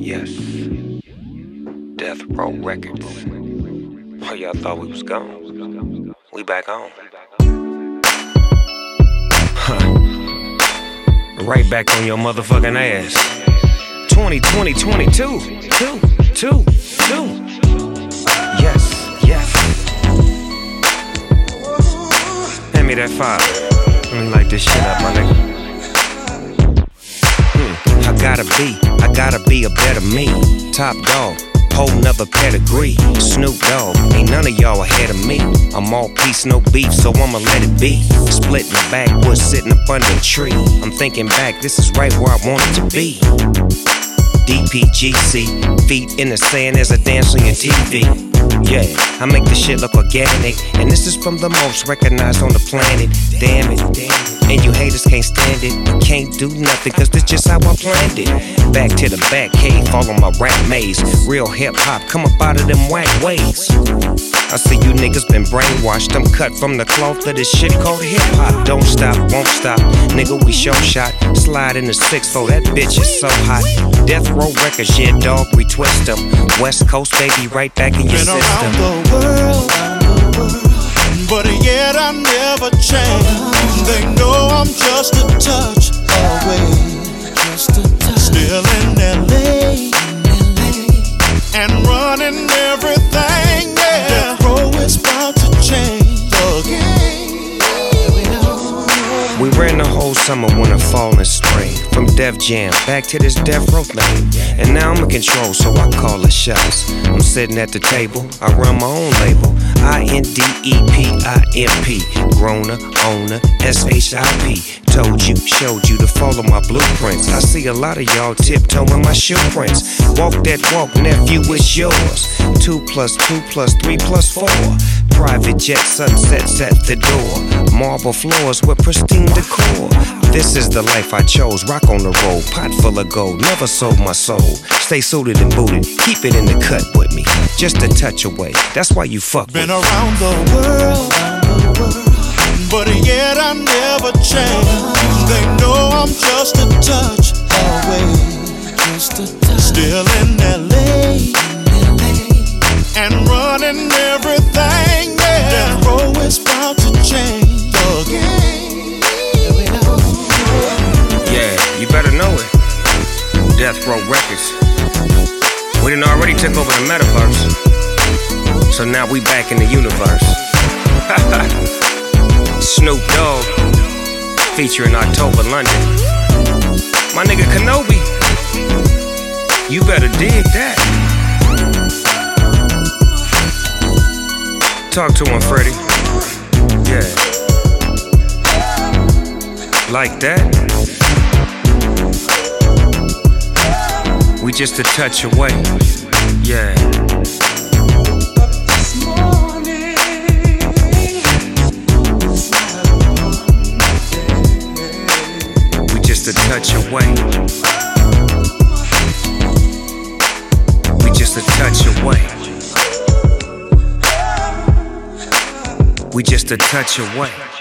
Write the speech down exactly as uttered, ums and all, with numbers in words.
Yes. Death Row Records. Oh, y'all thought we was gone. We back on. Huh. Right back on your motherfucking ass. twenty, twenty, twenty-two. Two, two, two. Yes, yes. Hand me that file. Let me light this shit up, my nigga. Hmm. I gotta be, I gotta be a better me. Top dog, whole nother pedigree. Snoop Dogg, ain't none of y'all ahead of me. I'm all peace, no beef, so I'ma let it be. Split in the backwoods, sitting up under a tree. I'm thinking back, this is right where I wanted to be. D P G C, feet in the sand as I dance on your T V. Yeah, I make the shit look organic, and this is from the most recognized on the planet. Damn it, and you haters can't stand it. I can't do nothing, cause this just how I planned it. Back to the back cave, follow my rap maze. Real hip hop, come up out of them whack ways. I see you niggas been brainwashed. I'm cut from the cloth of this shit called hip hop. Don't stop, won't stop, nigga, we show shot. Slide in the six four, that bitch is so hot. Death Row Records, yeah, dog, we twist them. West Coast, baby, right back in your been system. Around the world, but yet I never change. They know I'm just a touch away, just a touch. Still in L A and running everything. Yeah, Death Row is about to change again. We ran the whole summer, winter, fall, and spring. From Def Jam back to this Death Row thing. And now I'm in control, so I call the shots. I'm sitting at the table, I run my own label. I N D E P I M P, Groner, owner, S H I P. Told you, showed you to follow my blueprints. I see a lot of y'all tiptoeing my shoe prints. Walk that walk, nephew, it's yours. Two plus two plus three plus four. Private jet sunsets at the door. Marble floors with pristine decor. This is the life I chose. Rock on the road, pot full of gold. Never sold my soul. Stay suited and booted. Keep it in the cut with me. Just a touch away. That's why you fuck Been with me. around the world, but yet I never change. They know I'm just a touch away, just a touch. Still in L A and running everything. Yeah, Death Row is about to change again. Yeah, you better know it. Death Row Records. We done already took over the metaverse, so now we back in the universe. Snoop Dogg, featuring October London. My nigga Kenobi, you better dig that. Talk to him, Freddie. Yeah. Like that? We just a touch away. Yeah. We just a touch away. We just a touch away. We just a touch away.